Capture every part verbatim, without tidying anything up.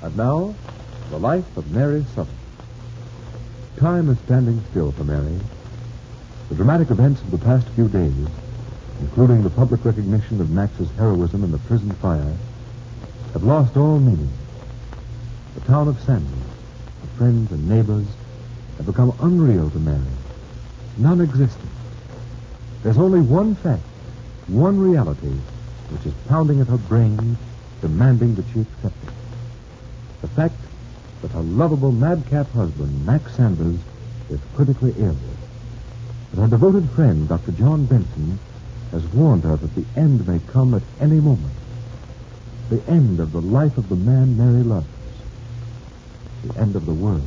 And now, the life of Mary Sutton. Time is standing still for Mary. The dramatic events of the past few days, including the public recognition of Max's heroism in the prison fire, have lost all meaning. The town of Sanders, her friends and neighbors, have become unreal to Mary, non-existent. There's only one fact, one reality, which is pounding at her brain, demanding that she accept it. The fact that her lovable madcap husband, Max Sanders, is critically ill. That her devoted friend, Doctor John Benson, has warned her that the end may come at any moment. The end of the life of the man Mary loves. The end of the world.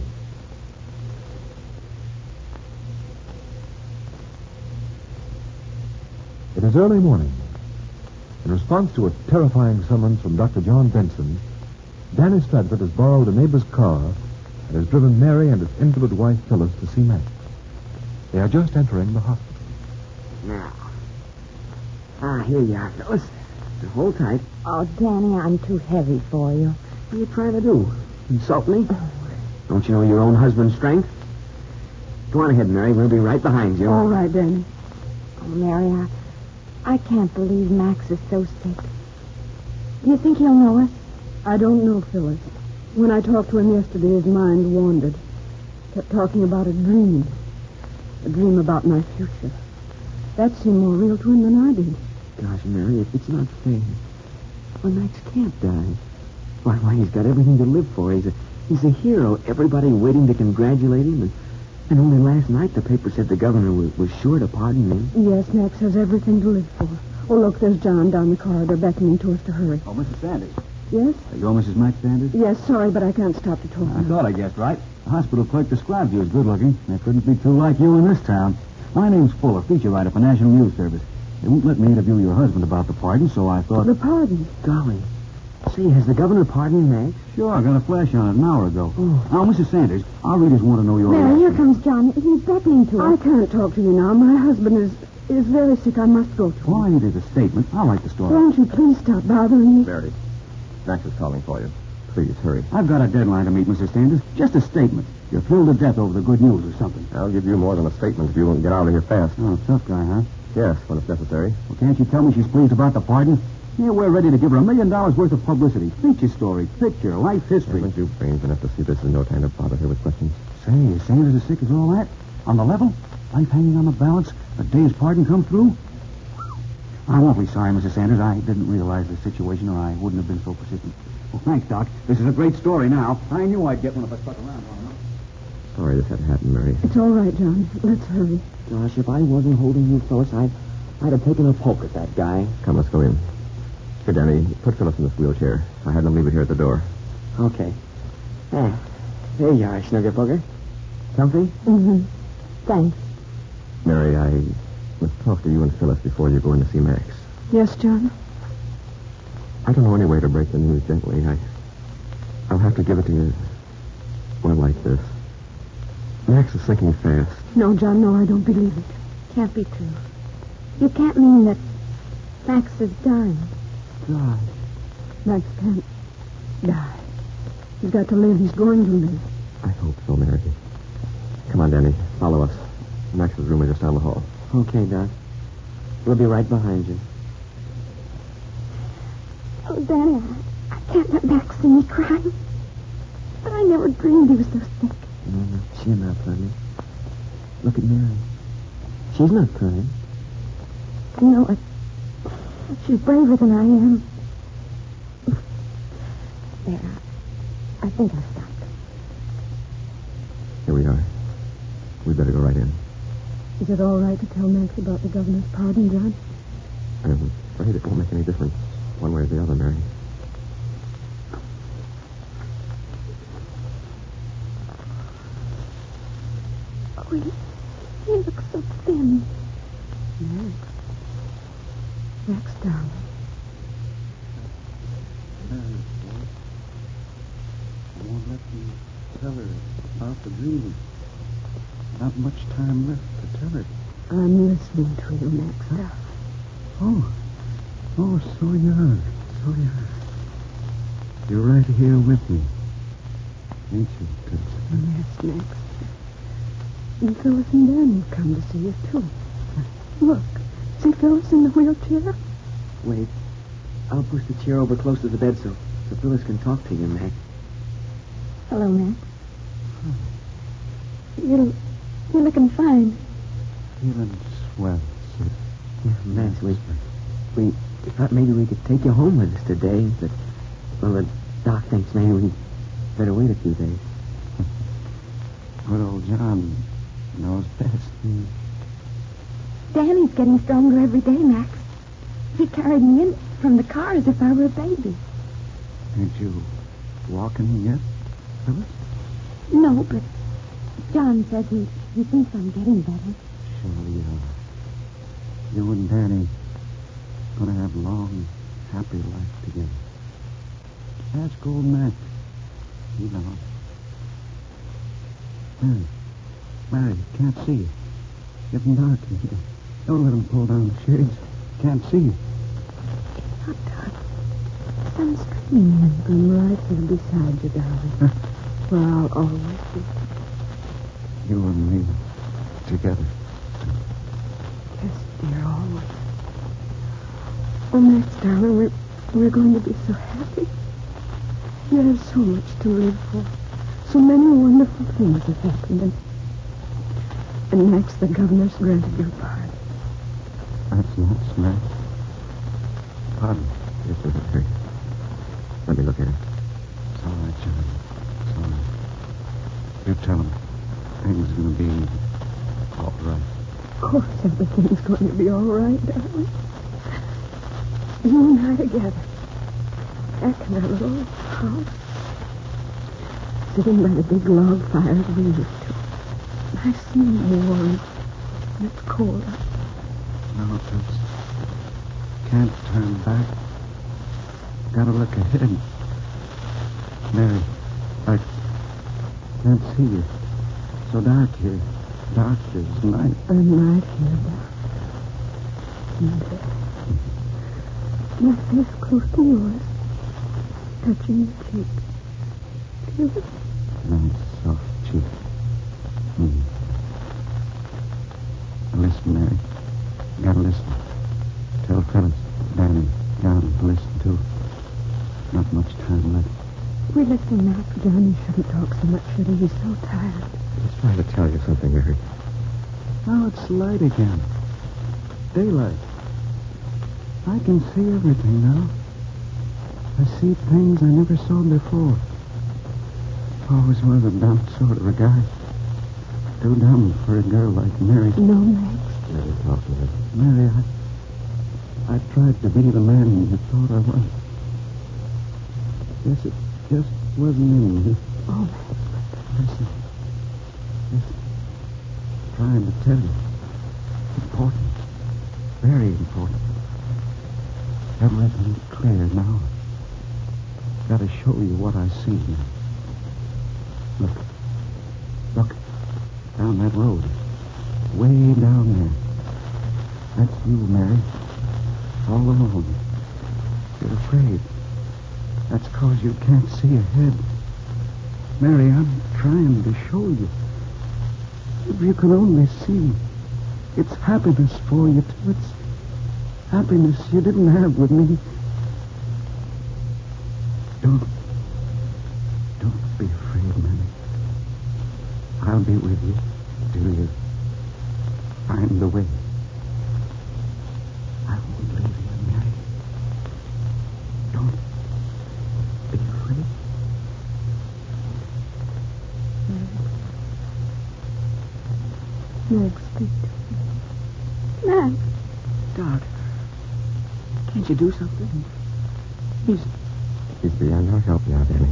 It is early morning. In response to a terrifying summons from Doctor John Benson, Danny Stratford has borrowed a neighbor's car and has driven Mary and his invalid wife, Phyllis, to see Max. They are just entering the hospital. Now. Ah, here you are, Phyllis. Now, hold tight. Oh, Danny, I'm too heavy for you. What are you trying to do? Insult me? Don't you know your own husband's strength? Go on ahead, Mary. We'll be right behind you. All right, Danny. Oh, Mary, I, I can't believe Max is so sick. Do you think he'll know us? I don't know, Phyllis. When I talked to him yesterday, his mind wandered. Kept talking about a dream. A dream about my future. That seemed more real to him than I did. Gosh, Mary, if it's not fair. Well, Max can't die. Why, why, he's got everything to live for. He's a, he's a hero. Everybody waiting to congratulate him. And, and only last night the paper said the governor was, was sure to pardon him. Yes, Max has everything to live for. Oh, look, there's John down the corridor beckoning to us to hurry. Oh, Missus Sanders. Yes? You're Missus Max Sanders? Yes, sorry, but I can't stop to talk. I thought I guessed right. The hospital clerk described you as good-looking. There couldn't be two like you in this town. My name's Fuller, feature writer for National News Service. They won't let me interview your husband about the pardon, so I thought... The pardon? Golly. Say, has the governor pardoned Max? Sure, I got a flash on it an hour ago. Oh. Now, Missus Sanders, our readers want to know your... Mary, here comes John. He's beckoning to us. I can't talk to you now. My husband is is very sick. I must go to him. Why, you did a statement. I'll write the story. Won't you please stop bothering me? Mary, Max is calling for you. Please, hurry. I've got a deadline to meet, Missus Sanders. Just a statement. You're thrilled to death over the good news or something. I'll give you more than a statement if you won't get out of here fast. Oh, tough guy, huh? Yes, when it's necessary. Well, can't you tell me she's pleased about the pardon? Yeah, we're ready to give her a million dollars worth of publicity. Feature story, picture, life history. Haven't you brains enough to see this is no time to bother her with questions? Say, is Sanders as sick as all that? On the level? Life hanging on the balance? A day's pardon come through? I'm awfully sorry, Missus Sanders. I didn't realize the situation, or I wouldn't have been so persistent. Well, thanks, Doc. This is a great story now. I knew I'd get one if I stuck around long enough. Sorry this had to happen, Mary. It's all right, John. Let's hurry. Gosh, if I wasn't holding you, Phyllis, I'd, I'd have taken a poke at that guy. Come, let's go in. Here, Danny, put Phyllis in this wheelchair. I had them leave it here at the door. Okay. Ah, there you are, Snuggerpooker. Comfy? Mm-hmm. Thanks. Mary, I must talk to you and Phyllis before you go in to see Max. Yes, John? I don't know any way to break the news gently. I, I'll have to give it to you, well, like this. Max is sinking fast. No, John, no, I don't believe it. Can't be true. You can't mean that Max is dying. God. Max can't die. He's got to live. He's going to live. I hope so, Mary. Come on, Danny. Follow us. Max's room is just down the hall. Okay, Doc. We'll be right behind you. Oh, Danny, I, I can't let Max see me crying. But I never dreamed he was so sick. No, no, cheer up, honey. Look at Mary. She's not crying. I know it. She's braver than I am. There. I think I'll stop. Here we are. We'd better go right in. Is it all right to tell Max about the governor's pardon, John? I'm afraid it won't make any difference, one way or the other, Mary. Oh, he, he looks so thin. Max. Max, darling. Mary, boy. I won't let you tell her about the dream. Not much time left to tell it. I'm listening to you, Max. Huh? Oh. Oh, so you are. So you are. You're right here with me. ain't you, Phyllis? Yes, Max. And Phyllis and Dan will come to see you, too. Look, see Phyllis in the wheelchair? Wait. I'll push the chair over close to the bed so, so Phyllis can talk to you, Mac. Hello, Max. You're, you're looking fine. Feeling swell, sis. Yeah, Max, we, we thought maybe we could take you home with us today, but, well, the doc thinks maybe we better wait a few days. Good old John knows best. Mm. Danny's getting stronger every day, Max. He carried me in from the car as if I were a baby. Ain't you walking yet, Phyllis? No, but John says he, he thinks I'm getting better. Sure you are. You and Danny gonna have long, happy life together. Ask old Mac. He knows. Mary, Mary, can't see you. Getting dark in here. Don't let him pull down the shades. Can't see you. Not dark. The sun's streaming in. I'm right here beside you, darling. Where I'll always be. You and me together. Yes, dear, always. Oh, Max, darling, we're, we're going to be so happy. There's so much to live for. So many wonderful things have happened. And, and Max, the governor's granted your pardon. That's nice, Max. Pardon. Yes, sir. Here. Let me look at it. It's all right, John. It's all right. You tell him things are going to be all right. Of course, everything's going to be all right, darling. You and I together. Back in our little house. Sitting by the big log fire that we used to. Nice and warm. And it's cold. No, Phyllis. Can't turn back. Gotta look ahead. Mary, I can't see you. So dark here. Dark as night. I'm right here, darling. My face close to yours. Touching your cheek. Feel it? Nice, soft cheek. Hmm. Listen, Mary. Gotta listen. Tell Phyllis, Danny, John to listen, too. Not much time left. We listen, Max. Johnny shouldn't talk so much, should he? He's so tired. He's trying to tell you something, Mary. Now it's light again. Daylight. I can see everything now. I see things I never saw before. Always was a dumb sort of a guy. Too dumb for a girl like Mary. No, Max. Mary, talk to me. Mary, I... I tried to be the man you thought I was. Guess it just wasn't in me. Oh, Listen. Listen. Trying to tell you. Important. Very important. Everything's clear now. Gotta show you what I see now. Look. Look. Down that road. Way down there. That's you, Mary. All alone. You're afraid. That's 'cause you can't see ahead. Mary, I'm trying to show you. If you can only see, it's happiness for you, too. It's happiness you didn't have with me. Don't, don't be afraid, Mary. I'll be with you till you find the way. I won't leave you, Mary. Don't be afraid. Max, speak to me. Max. Doc, can't you do something? He's... He's beyond our help now, Danny.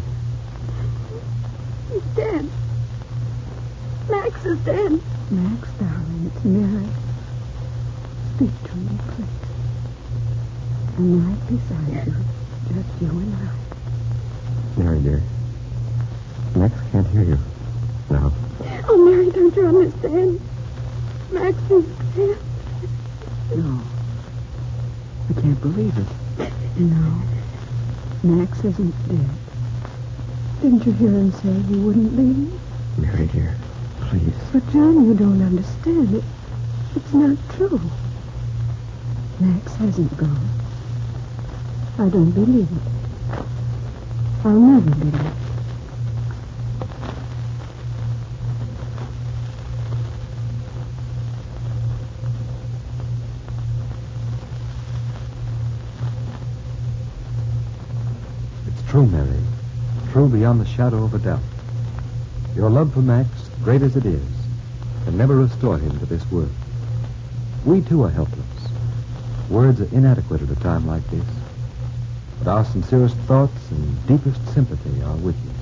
He's dead. Max is dead. Max, darling, it's Mary. Speak to me, please. I'm right beside you. Just you and I. Mary, dear. Max can't hear you. Now. Oh, Mary, don't you understand? Max is dead. No. I can't believe it. No. Max isn't dead. Didn't you hear him say he wouldn't leave me? Mary, dear, please. But, John, you don't understand. It, it's not true. Max hasn't gone. I don't believe it. I'll never believe it. It's true, Mary. True beyond the shadow of a doubt. Your love for Max, great as it is, can never restore him to this world. We, too, are helpless. Words are inadequate at a time like this. But our sincerest thoughts and deepest sympathy are with you.